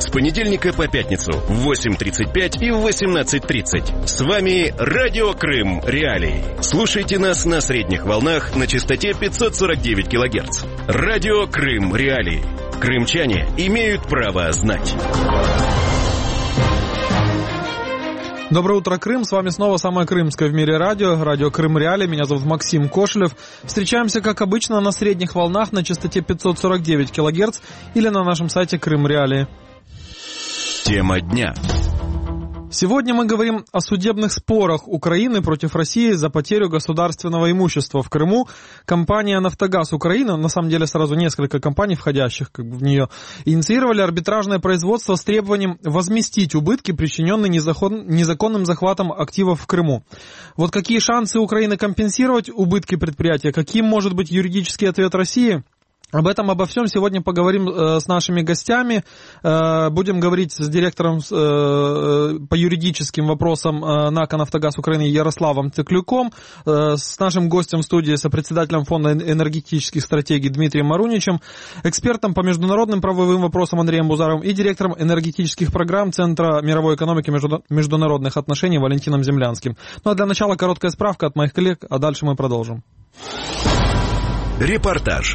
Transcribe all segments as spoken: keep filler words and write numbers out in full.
С понедельника по пятницу в восемь тридцать пять и в восемнадцать тридцать. С вами Радио Крым Реалии. Слушайте нас на средних волнах на частоте пятьсот сорок девять килогерц. Радио Крым Реалии. Крымчане имеют право знать. Доброе утро, Крым. С вами снова самое крымское в мире радио. Радио Крым Реалии. Меня зовут Максим Кошелев. Встречаемся, как обычно, на средних волнах на частоте пятьсот сорок девять килогерц или на нашем сайте Крым Реалии. Тема дня. Сегодня мы говорим о судебных спорах Украины против России за потерю государственного имущества в Крыму. Компания «Нафтогаз Украины», на самом деле сразу несколько компаний, входящих как бы в нее, инициировали арбитражное производство с требованием возместить убытки, причиненные незакон... незаконным захватом активов в Крыму. Вот какие шансы Украины компенсировать убытки предприятия, каким может быть юридический ответ России? Об этом, обо всем сегодня поговорим э, с нашими гостями. Э, будем говорить с директором э, по юридическим вопросам э, НАК «Нафтогаз Украины» Ярославом Теклюком, э, с нашим гостем в студии, сопредседателем Фонда энергетических стратегий Дмитрием Маруничем, экспертом по международным правовым вопросам Андреем Бузаровым и директором энергетических программ Центра мировой экономики и международных отношений Валентином Землянским. Ну а для начала короткая справка от моих коллег, а дальше мы продолжим. Репортаж.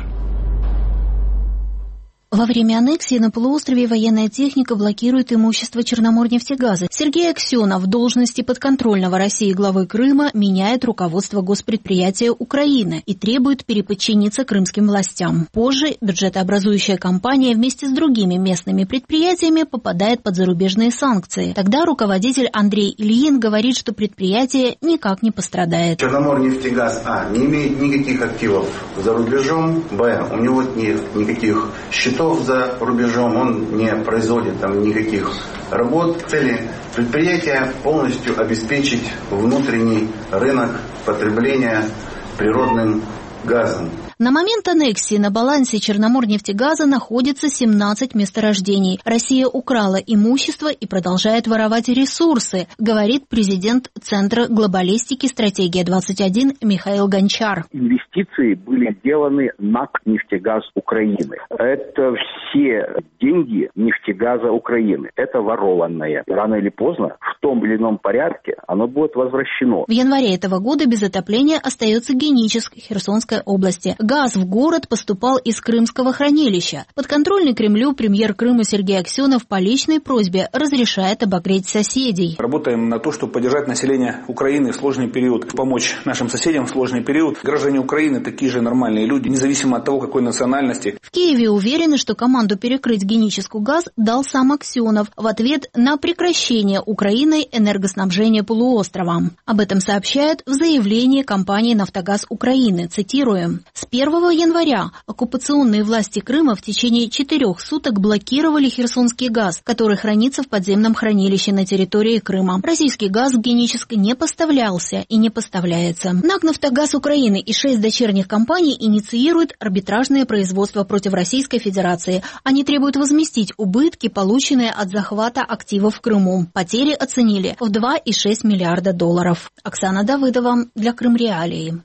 Во время аннексии на полуострове военная техника блокирует имущество Черноморнефтегаза. Сергей Аксенов в должности подконтрольного России главы Крыма меняет руководство госпредприятия Украины и требует переподчиниться крымским властям. Позже бюджетообразующая компания вместе с другими местными предприятиями попадает под зарубежные санкции. Тогда руководитель Андрей Ильин говорит, что предприятие никак не пострадает. Черноморнефтегаз А не имеет никаких активов за рубежом, Б у него нет никаких счетов за рубежом, он не производит там никаких работ. Цели предприятия полностью обеспечить внутренний рынок потребления природным газом. На момент аннексии на балансе Черноморнефтегаза находится семнадцать месторождений. Россия украла имущество и продолжает воровать ресурсы, говорит президент Центра глобалистики «Стратегия двадцать один» Михаил Гончар. Инвестиции были сделаны НАК «Нефтегаз Украины». Это все деньги нефтегаза Украины. Это ворованное. Рано или поздно, в том или ином порядке, оно будет возвращено. В январе этого года без отопления остается Геническ Херсонской области. Газ в город поступал из крымского хранилища. Подконтрольный Кремлю премьер Крыма Сергей Аксенов по личной просьбе разрешает обогреть соседей. Работаем на то, чтобы поддержать население Украины в сложный период, помочь нашим соседям в сложный период. Граждане Украины такие же нормальные люди, независимо от того, какой национальности. В Киеве уверены, что команду перекрыть Геническу газ дал сам Аксенов в ответ на прекращение Украиной энергоснабжения полуострова. Об этом сообщают в заявлении компании «Нафтогаз Украины». Цитируем. С первого января оккупационные власти Крыма в течение четырех суток блокировали херсонский газ, который хранится в подземном хранилище на территории Крыма. Российский газ в Геническ не поставлялся и не поставляется. НАК «Нафтогаз Украины» и шесть дочерних компаний инициируют арбитражное производство против Российской Федерации. Они требуют возместить убытки, полученные от захвата активов в Крыму. Потери оценили в два и шесть миллиарда долларов. Оксана Давыдова для Крым Реалии.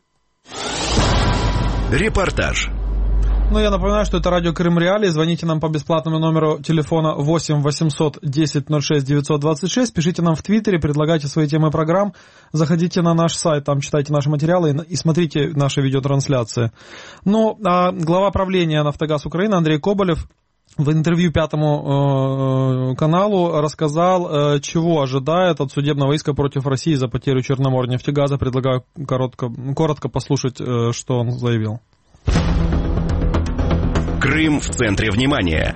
Репортаж. Ну, я напоминаю, что это радио Крым Реалии. Звоните нам по бесплатному номеру телефона восемь восемьсот десять ноль шесть девятьсот двадцать шесть. Пишите нам в Твиттере, предлагайте свои темы программ. Заходите на наш сайт, там читайте наши материалы и смотрите наши видеотрансляции. Ну, а глава правления «Нафтогаз Украины» Андрей Коболев в интервью Пятому э, каналу рассказал, э, чего ожидает от судебного иска против России за потерю Черноморнефтегаза. Предлагаю коротко, коротко послушать, э, что он заявил. Крым в центре внимания.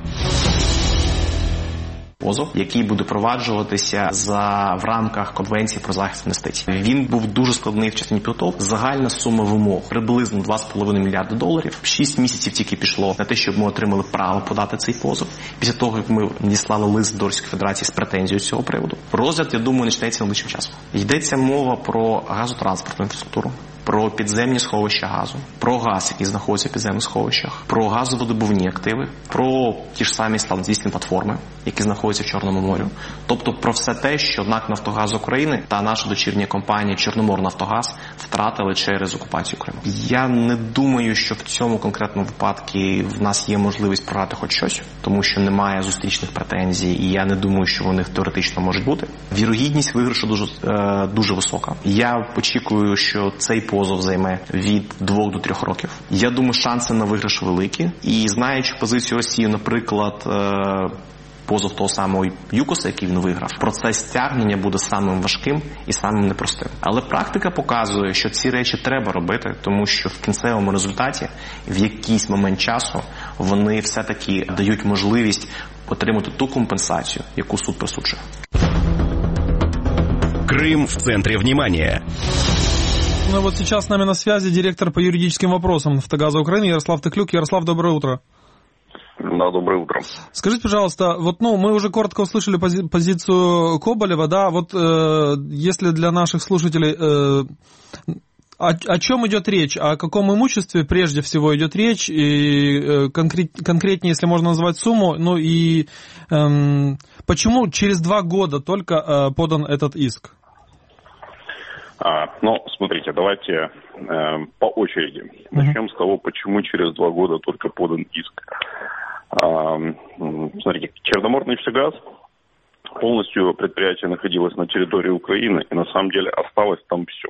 Позов, який буде проваджуватися за в рамках Конвенції про захист інвестицій. Він був дуже складний в частині підготовки. Загальна сума вимог приблизно два з половиною мільярди доларів. Шість місяців тільки пішло на те, щоб ми отримали право подати цей позов. Після того, як ми надіслали лист до Російської Федерації з претензією з цього приводу. Розгляд, я думаю, почнеться найближчим часом. Йдеться мова про газотранспортну інфраструктуру. про підземні сховища газу, про газ, який знаходиться в підземних сховищах, про газовидобувні активи, про ті ж самі славнозвісні платформи, які знаходяться в Чорному морі. Тобто про все те, що НАК «Нафтогаз України» та наша дочірня компанія «Чорноморнафтогаз» втратили через окупацію Криму. Я не думаю, що в цьому конкретному випадку в нас є можливість програти хоч щось, тому що немає зустрічних претензій, і я не думаю, що вони теоретично можуть бути. Вірогідність виграшу дуже, е, дуже висока. Я очікую, що цей позов займе від двох до трьох років. Я думаю, шанси на виграш великі. І знаючи позицію Росії, наприклад, е, позов того самого ЮКОСа, який він виграв, процес стягнення буде самим важким і самим непростим. Але практика показує, що ці речі треба робити, тому що в кінцевому результаті, в якийсь момент часу, вони все-таки дають можливість отримати ту компенсацію, яку суд присуджує. Крым в центре внимания. Ну вот сейчас с нами на связи директор по юридическим вопросам «Нафтогаза Украины» Ярослав Теклюк. Ярослав, доброе утро. Да, доброе утро. Скажите, пожалуйста, вот, ну, мы уже коротко услышали пози- позицию Коболева, да, вот э, если для наших слушателей, э, о, о чем идет речь, о каком имуществе прежде всего идет речь, и э, конкрет, конкретнее, если можно назвать сумму, ну и э, почему через два года только э, подан этот иск? А, ну, смотрите, давайте э, по очереди. Uh-huh. Начнем с того, почему через два года только подан иск. А, смотрите, Черноморнафтогаз, полностью предприятие находилось на территории Украины, и на самом деле осталось там все.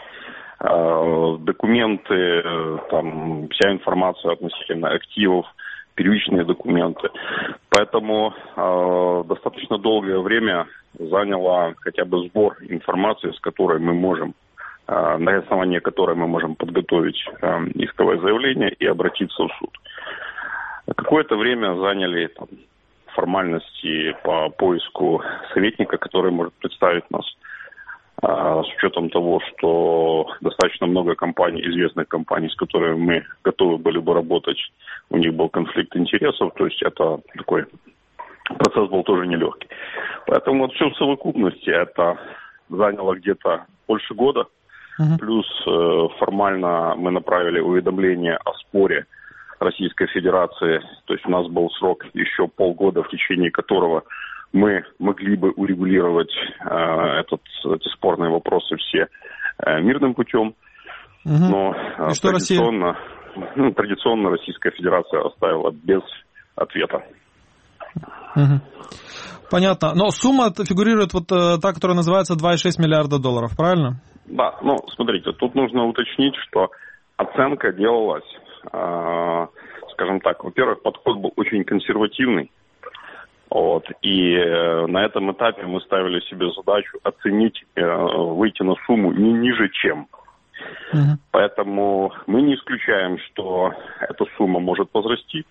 А, документы, там, вся информация относительно активов, первичные документы. Поэтому э, достаточно долгое время заняло хотя бы сбор информации, с которой мы можем, э, на основании которой мы можем подготовить э, исковое заявление и обратиться в суд. Какое-то время заняли там, формальности по поиску советника, который может представить нас. С учетом того, что достаточно много компаний, известных компаний, с которыми мы готовы были бы работать, у них был конфликт интересов, то есть это такой процесс был тоже нелегкий. Поэтому вот все в совокупности это заняло где-то больше года, uh-huh. плюс э, формально мы направили уведомление о споре Российской Федерации, то есть у нас был срок еще полгода, в течение которого мы могли бы урегулировать э, этот, эти спорные вопросы все э, мирным путем, угу. но э, традиционно, ну, традиционно Российская Федерация оставила без ответа. Угу. Понятно. Но сумма фигурирует вот э, та, которая называется два и шесть миллиарда долларов, правильно? Да, ну, смотрите, тут нужно уточнить, что оценка делалась, э, скажем так, во-первых, подход был очень консервативный. Вот. И э, на этом этапе мы ставили себе задачу оценить, э, выйти на сумму не ниже чем. Uh-huh. Поэтому мы не исключаем, что эта сумма может возрасти.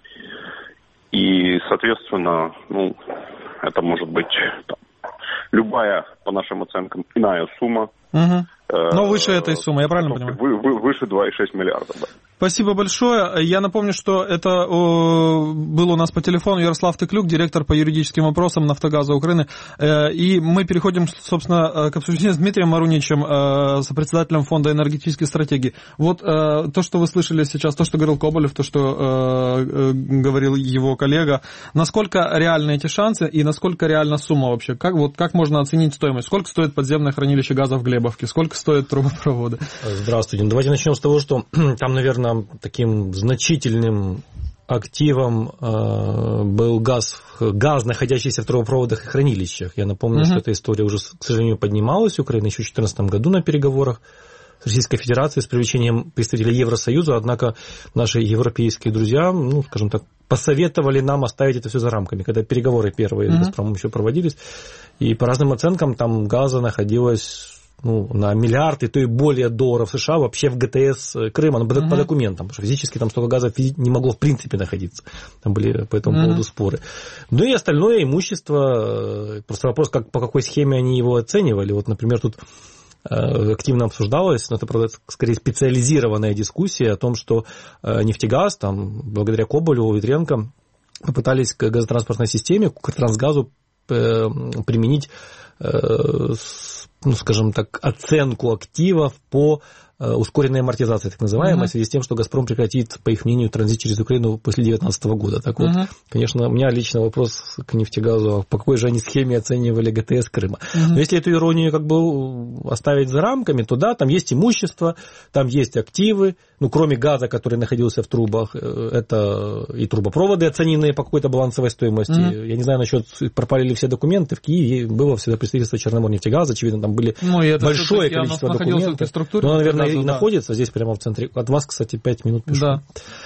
И, соответственно, ну, это может быть там, любая, по нашим оценкам, иная сумма. Uh-huh. Э, Но выше этой суммы, я правильно понимаю? Вы, вы, выше два и шесть миллиарда, да. Спасибо большое. Я напомню, что это о, был у нас по телефону Ярослав Теклюк, директор по юридическим вопросам «Нафтогаза Украины». Э, и мы переходим, собственно, к обсуждению с Дмитрием Маруничем, э, сопредседателем Фонда энергетической стратегии. Вот э, то, что вы слышали сейчас, то, что говорил Коболев, то, что э, э, говорил его коллега. Насколько реальны эти шансы и насколько реальна сумма вообще? Как, вот, как можно оценить стоимость? Сколько стоит подземное хранилище газа в Глебовке? Сколько стоят трубопроводы? Здравствуйте. Давайте начнем с того, что там, наверное, таким значительным активом э, был газ, газ, находящийся в трубопроводах и хранилищах. Я напомню, uh-huh. что эта история уже, к сожалению, поднималась в Украине еще в две тысячи четырнадцатом году на переговорах с Российской Федерацией с привлечением представителей Евросоюза, однако наши европейские друзья, ну, скажем так, посоветовали нам оставить это все за рамками, когда переговоры первые uh-huh. с «Газпромом» еще проводились, и по разным оценкам там газа находилось ну, на миллиард и то и более долларов США вообще в ГТС Крыма, ну, uh-huh. по документам, потому что физически там столько газа не могло в принципе находиться. Там были по этому uh-huh. поводу споры. Ну и остальное имущество, просто вопрос, как, по какой схеме они его оценивали. Вот, например, тут активно обсуждалось, но это, правда, скорее специализированная дискуссия о том, что нефтегаз, там, благодаря Коболеву, Ветренко, попытались к газотранспортной системе, к Трансгазу применить, ну, скажем так, оценку активов по ускоренная амортизация, так называемая, uh-huh. в связи с тем, что «Газпром» прекратит, по их мнению, транзит через Украину после две тысячи девятнадцатого года. Так вот, uh-huh. конечно, у меня лично вопрос к «Нефтегазу», по какой же они схеме оценивали ГТС Крыма. Uh-huh. Но если эту иронию как бы оставить за рамками, то да, там есть имущество, там есть активы, ну, кроме газа, который находился в трубах, это и трубопроводы, оцененные по какой-то балансовой стоимости. Uh-huh. Я не знаю, насчет, пропали ли все документы, в Киеве было всегда представительство Черноморнефтегаза, очевидно, там были ну, большое количество документов. Но, оно, наверное, и да. находится здесь прямо в центре. От вас, кстати, пять минут пишу.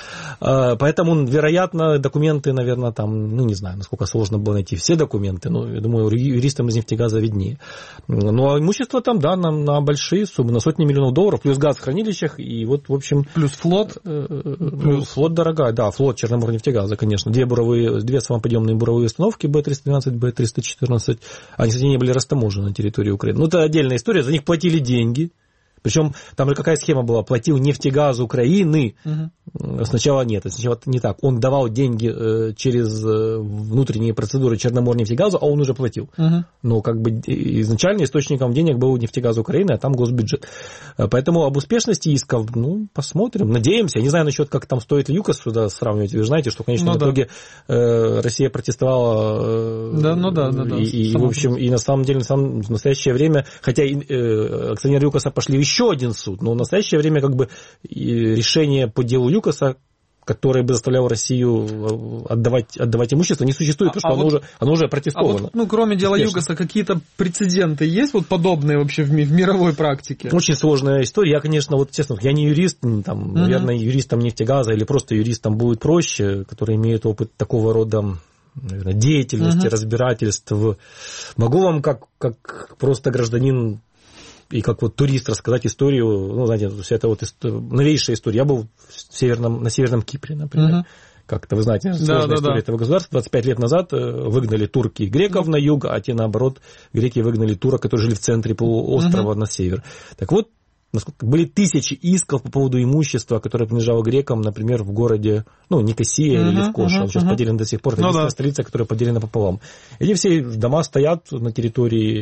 Да. Поэтому, вероятно, документы, наверное, там, ну, не знаю, насколько сложно было найти все документы, но, я думаю, юристам из нефтегаза виднее. Ну, а имущество там, да, на, на большие суммы, на сотни миллионов долларов, плюс газ в хранилищах, и вот, в общем... Плюс флот. Плюс флот дорогая, да, флот Черноморнефтегаза, конечно. Две буровые, две самоподъемные буровые установки, Бэ триста двенадцать, Бэ триста четырнадцать, они, кстати, не были растаможены на территории Украины. Ну, это отдельная история, за них платили деньги. Причем там же какая схема была? Платил «Нефтегаз Украины». Угу. Сначала нет, сначала не так. Он давал деньги через внутренние процедуры Черноморнефтегазу, а он уже платил. Угу. Но как бы изначально источником денег был «Нефтегаз Украины», а там госбюджет. Поэтому об успешности исков, ну, посмотрим, надеемся. Я не знаю насчет, как там стоит ли ЮКОС сюда сравнивать. Вы же знаете, что, конечно, ну, в итоге да. Россия протестовала. Да, ну да, да. да и, и в общем, и на самом деле, в настоящее время, хотя и, э, акционеры ЮКОСа пошли в еще один суд, но в настоящее время как бы решение по делу ЮКОСа, которое бы заставляло Россию отдавать, отдавать имущество, не существует, потому а что а оно, вот, уже, оно уже протестовано. А вот, ну, кроме дела успешно. ЮКОСа, какие-то прецеденты есть вот подобные вообще в, в мировой практике? Очень сложная история. Я, конечно, вот честно, я не юрист, там, uh-huh. наверное, юристам нефтегаза или просто юристам будет проще, которые имеют опыт такого рода, наверное, деятельности, uh-huh. разбирательств. Могу вам как, как просто гражданин и как вот турист рассказать историю, ну, знаете, вся эта вот история, новейшая история. Я был в северном, на Северном Кипре, например. Uh-huh. Как-то, вы знаете, сложная да, да, история да. этого государства. двадцать пять лет назад выгнали турки греков uh-huh. на юг, а те, наоборот, греки выгнали турок, которые жили в центре полуострова uh-huh. на север. Так вот, были тысячи исков по поводу имущества, которое принадлежало грекам, например, в городе, ну, Никосия uh-huh, или Левкоша, uh-huh, он сейчас uh-huh. поделен до сих пор, это ну, единственная да. столица, которая поделена пополам. Эти все дома стоят на территории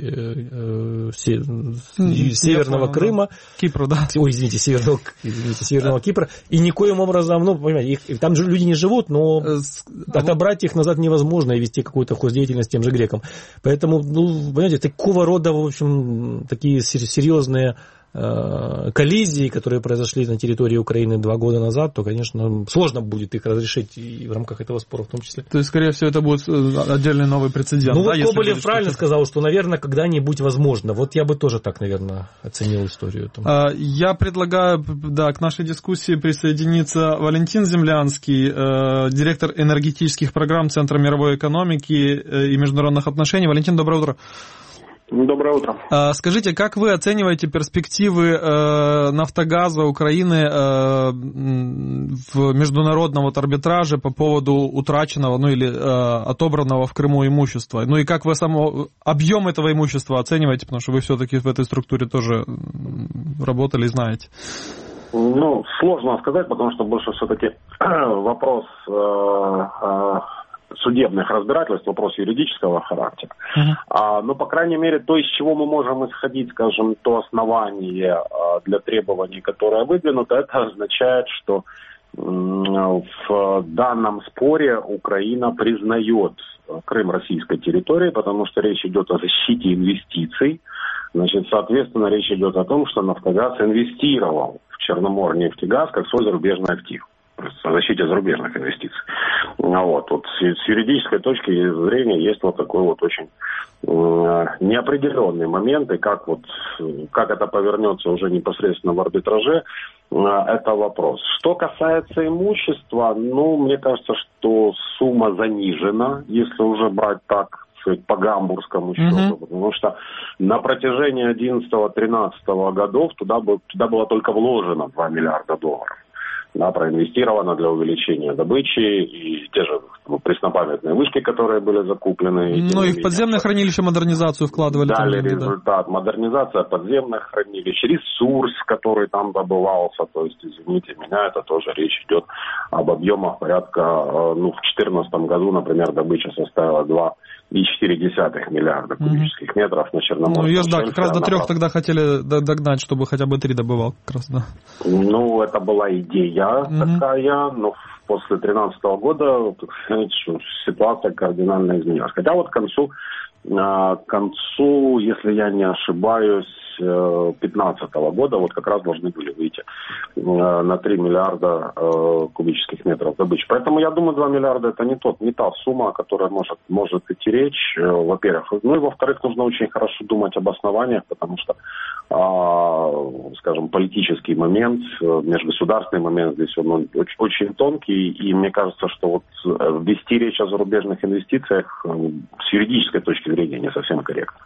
э, се, mm, Северного Крыма. Да. Кипра, да. Ой, извините, Северного, извините, Северного Кипра. И никоим образом, ну, понимаете, их, там же люди не живут, но отобрать их назад невозможно и вести какую-то хоздеятельность тем же грекам. Поэтому, ну, понимаете, такого рода, в общем, такие серьезные коллизии, которые произошли на территории Украины два года назад, то, конечно, сложно будет их разрешить и в рамках этого спора в том числе. То есть, скорее всего, это будет отдельный новый прецедент. Ну, да, вот Коболев правильно что-то... сказал, что, наверное, когда-нибудь возможно. Вот я бы тоже так, наверное, оценил историю. Там. Я предлагаю, да, к нашей дискуссии присоединиться Валентин Землянский, директор энергетических программ Центра мировой экономики и международных отношений. Валентин, доброе утро. Доброе утро. Скажите, как вы оцениваете перспективы э, «Нафтогаза» Украины э, в международном вот арбитраже по поводу утраченного, ну или э, отобранного в Крыму имущества? Ну и как вы само объем этого имущества оцениваете, потому что вы все-таки в этой структуре тоже работали и знаете? Ну, сложно сказать, потому что больше все-таки вопрос... Э, э, судебных разбирательств, вопрос юридического характера. Uh-huh. А, но, по крайней мере, то, из чего мы можем исходить, скажем, то основание а, для требований, которое выдвинуто, это означает, что м- в данном споре Украина признает Крым российской территорией, потому что речь идет о защите инвестиций. Значит, соответственно, речь идет о том, что «Нафтогаз» инвестировал в Черноморнефтегаз как свой зарубежный актив. О защите зарубежных инвестиций. Вот. Вот с юридической точки зрения есть вот такой вот очень э, неопределенный момент, и как, вот, как это повернется уже непосредственно в арбитраже, э, это вопрос. Что касается имущества, ну, мне кажется, что сумма занижена, если уже брать так, по гамбургскому счету, mm-hmm. потому что на протяжении одиннадцатого-тринадцатого годов туда, бы, туда было только вложено два миллиарда долларов. Да, проинвестировано для увеличения добычи, и те же ну, преснопамятные вышки, которые были закуплены. Ну и в подземное хранилище модернизацию вкладывали. Дали результат. Да. Модернизация подземных хранилищ, ресурс, который там добывался. То есть, извините меня, это тоже речь идет об объемах порядка, ну, в две тысячи четырнадцатом году, например, добыча составила два и четыре десятых миллиарда кубических mm-hmm. метров на Черноморском Ну, ее же, да, как раз до трех направ... тогда хотели догнать, чтобы хотя бы три добывал, как раз, да. Ну, это была идея mm-hmm. такая, но после две тысячи тринадцатого года, так сказать, ситуация кардинально изменилась. Хотя вот к концу, к концу, если я не ошибаюсь, две тысячи пятнадцатого года вот как раз должны были выйти на три миллиарда кубических метров добычи. Поэтому я думаю, два миллиарда это не тот, не та сумма, о которой может, может идти речь, во-первых. Ну и во-вторых, нужно очень хорошо думать об основаниях, потому что, скажем, политический момент, межгосударственный момент здесь он очень, очень тонкий, и мне кажется, что вот вести речь о зарубежных инвестициях с юридической точки зрения не совсем корректно.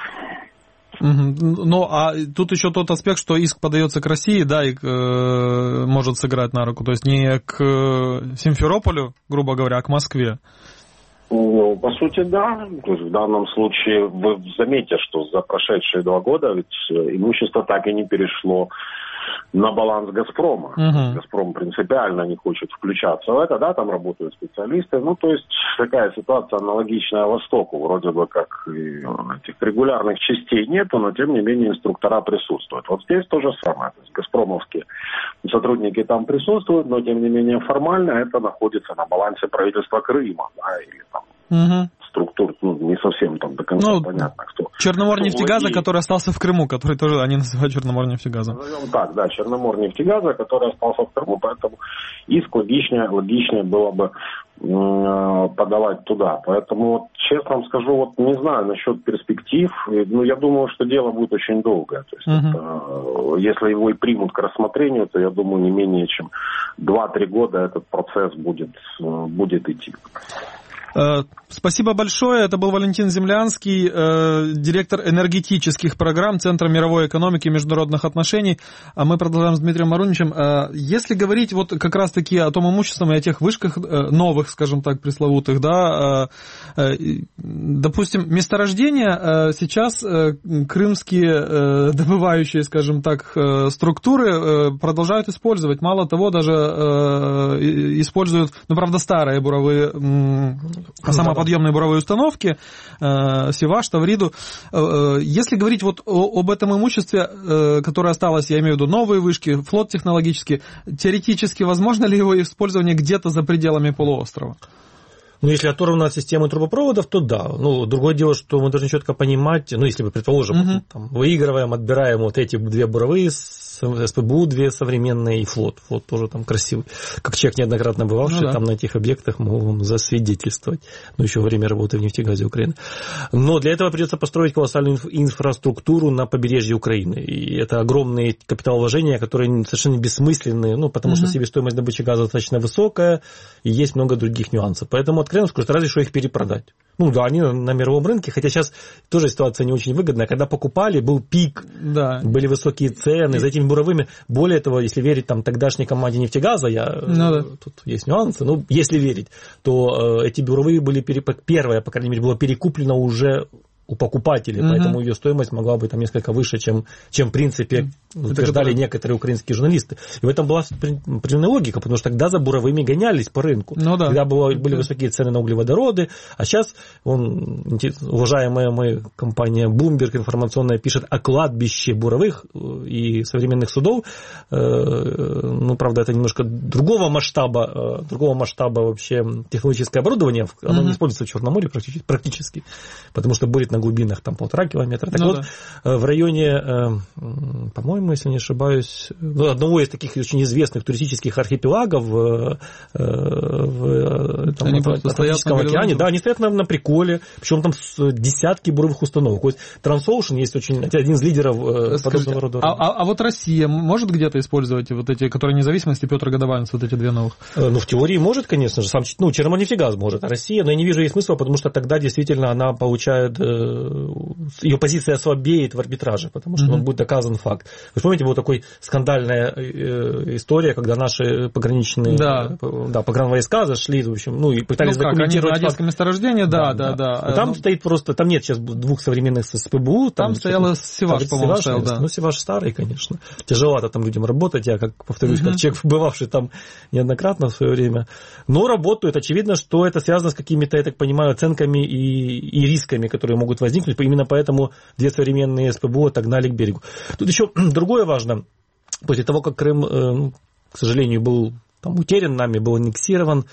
Ну, а тут еще тот аспект, что иск подается к России, да, и э, может сыграть на руку, то есть не к Симферополю, грубо говоря, а к Москве. Ну, по сути, да. То есть в данном случае вы заметите, что за прошедшие два года ведь имущество так и не перешло на баланс «Газпрома». Uh-huh. «Газпром» принципиально не хочет включаться в это, да, там работают специалисты. Ну, то есть такая ситуация аналогичная Востоку. Вроде бы как и этих регулярных частей нету, но тем не менее инструктора присутствуют. Вот здесь то же самое. То есть «Газпромовские» сотрудники там присутствуют, но тем не менее формально это находится на балансе правительства Крыма, да, или там uh-huh. структур, ну, не совсем там до конца ну, понятно, кто. Черноморнефтегаза, который остался в Крыму, который тоже они называют Черноморнефтегазом. Назовем так, да, Черноморнефтегаза, который остался в Крыму, поэтому иск логичнее, логичнее было бы э, подавать туда. Поэтому, вот, честно вам скажу, вот не знаю насчет перспектив, но я думаю, что дело будет очень долгое. То есть, uh-huh. это, если его и примут к рассмотрению, то я думаю, не менее чем два-три года этот процесс будет, будет идти. Спасибо большое. Это был Валентин Землянский, директор энергетических программ Центра мировой экономики и международных отношений. А мы продолжаем с Дмитрием Маруничем. Если говорить вот как раз-таки о том имуществе и о тех вышках новых, скажем так, пресловутых, да, допустим, месторождения сейчас крымские добывающие, скажем так, структуры продолжают использовать. Мало того, даже используют, ну, правда, старые буровые самоподъемные буровые установки, э, Севаш, Тавриду. Э, если говорить вот о, об этом имуществе, э, которое осталось, я имею в виду новые вышки, флот технологический, теоретически возможно ли его использование где-то за пределами полуострова? Ну, если оторвано от системы трубопроводов, то да. Ну, другое дело, что мы должны четко понимать, ну, если мы, предположим, uh-huh. там, выигрываем, отбираем вот эти две буровые, СПБУ две современные и флот. Флот тоже там красивый. Как человек неоднократно бывавший ну, да. там на этих объектах, могу вам засвидетельствовать. Ну, еще во время работы в нефтегазе Украины. Но для этого придется построить колоссальную инфраструктуру на побережье Украины. И это огромные капиталовложения, которые совершенно бессмысленные, ну, потому uh-huh. что себестоимость добычи газа достаточно высокая, и есть много других нюансов. Поэтому откровенно скажу, разве что их перепродать. Ну да, они на мировом рынке, хотя сейчас тоже ситуация не очень выгодная. Когда покупали, был пик, да. были высокие цены, за этими буровыми. Более того, если верить там тогдашней команде нефтегаза, я, ну, да. тут есть нюансы, но если верить, то э, эти буровые были, переп... первая, по крайней мере, была перекуплена уже у покупателей, uh-huh. поэтому ее стоимость могла быть там несколько выше, чем, чем в принципе утверждали это некоторые украинские журналисты. И в этом была определенная логика, потому что тогда за буровыми гонялись по рынку. Ну, да. Тогда было, были высокие цены на углеводороды, а сейчас он, уважаемая моя компания Bloomberg информационная пишет о кладбище буровых и современных судов. Ну, правда, это немножко другого масштаба, другого масштаба вообще технологическое оборудование. Оно uh-huh. не используется в Черном море практически, потому что будет на глубинах там полтора километра. Так ну, вот, да. в районе, по-моему, если не ошибаюсь, ну, одного из таких очень известных туристических архипелагов в, в там, Атлантическом океане, да, они стоят на, на приколе, причем там десятки буровых установок. То есть Transocean есть очень, один из лидеров Скажите, подобного рода. А, а, а вот Россия может где-то использовать вот эти, которые независимости, Петр Годованец, вот эти две новых? Ну, в теории может, конечно же. Сам, ну, Черноморнефтегаз может, а Россия, но я не вижу ей смысла, потому что тогда действительно она получает ее позиция ослабеет в арбитраже, потому что mm-hmm. он будет доказан факт. Вы помните, была такая скандальная история, когда наши пограничные да. Да, погранвойска зашли, в общем, ну и пытались ну, документировать... Как, они на одесском месторождении, да, да, да. да. да. Там ну, стоит просто, там нет сейчас двух современных СПБУ. Там, там стояла Севаш, по-моему, стоял, да. Ну, Севаш старый, конечно. Тяжеловато там людям работать, я, как повторюсь, mm-hmm. как человек, бывавший там неоднократно в свое время. Но работают, очевидно, что это связано с какими-то, я так понимаю, оценками и, и рисками, которые могут возникнуть. Именно поэтому две современные СПБУ отогнали к берегу. Тут еще другое важно. После того, как Крым, к сожалению, был там утерян нами, был аннексирован,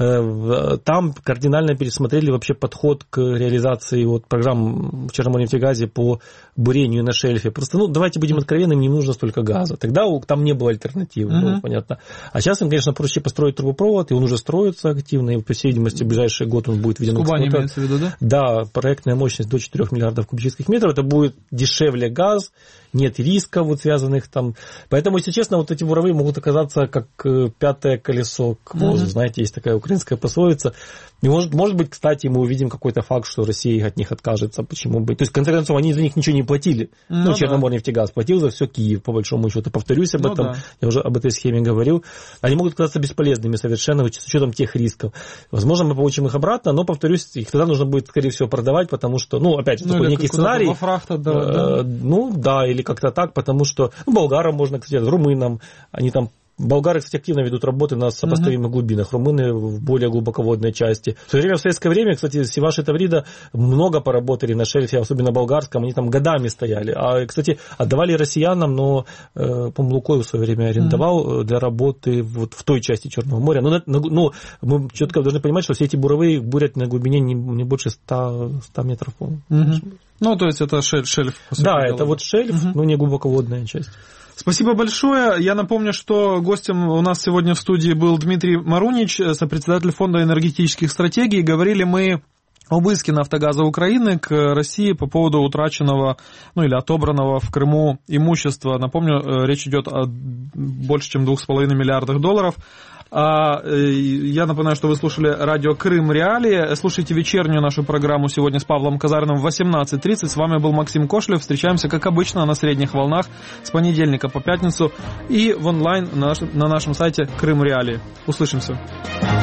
там кардинально пересмотрели вообще подход к реализации вот программ в Черноморнефтегазе по бурению на шельфе. Просто, ну, давайте будем откровенными, не нужно столько газа. Тогда там не было альтернативы, mm-hmm. ну, понятно. А сейчас им, конечно, проще построить трубопровод, и он уже строится активно, и, по всей видимости, в ближайший год он будет введен в эксплуатацию. Кубани имеется в виду, да? Да, проектная мощность до четырех миллиардов кубических метров, это будет дешевле газ, нет рисков вот связанных там. Поэтому, если честно, вот эти буровые могут оказаться как пятое колесо к возу. Mm-hmm. Знаете, есть такая украинская пословица. И может, может быть, кстати, мы увидим какой-то факт, что Россия от них откажется. Почему бы? То есть, в конце концов, они за них ничего не платили. Ну, ну Черноморнефтегаз платил за все Киев, по большому счету. Повторюсь об ну, этом. Да. Я уже об этой схеме говорил. Они могут оказаться бесполезными совершенно с учетом тех рисков. Возможно, мы получим их обратно, но, повторюсь, их тогда нужно будет, скорее всего, продавать, потому что, ну, опять же, ну, такой некий сценарий. Фрахта, да, э, да. Ну, да, или как-то так, потому что ну, болгарам можно, кстати, румынам, они там болгары, кстати, активно ведут работы на сопоставимых uh-huh. глубинах, румыны в более глубоководной части. В свое время, в советское время, кстати, Севаш и Таврида много поработали на шельфе, особенно болгарском, они там годами стояли. А, кстати, отдавали россиянам, но, по-моему, Лукойл в свое время арендовал uh-huh. для работы вот в той части Черного моря. Но, но мы четко должны понимать, что все эти буровые бурят на глубине не, не больше ста метров, по-моему. Uh-huh. Ну, то есть это шельф. шельф да, дела. Это вот шельф, uh-huh. но не глубоководная часть. Спасибо большое. Я напомню, что гостем у нас сегодня в студии был Дмитрий Марунич, сопредседатель Фонда энергетических стратегий. Говорили мы об иске «Нафтогаза Украины» к России по поводу утраченного, ну или отобранного в Крыму имущества. Напомню, речь идет о больше чем двух с половиной миллиардах долларов. А, я напоминаю, что вы слушали радио Крым Реалии. Слушайте вечернюю нашу программу сегодня с Павлом Казарным в восемнадцать тридцать. С вами был Максим Кошлев. Встречаемся, как обычно, на средних волнах с понедельника по пятницу и в онлайн на нашем сайте Крым Реалии. Услышимся.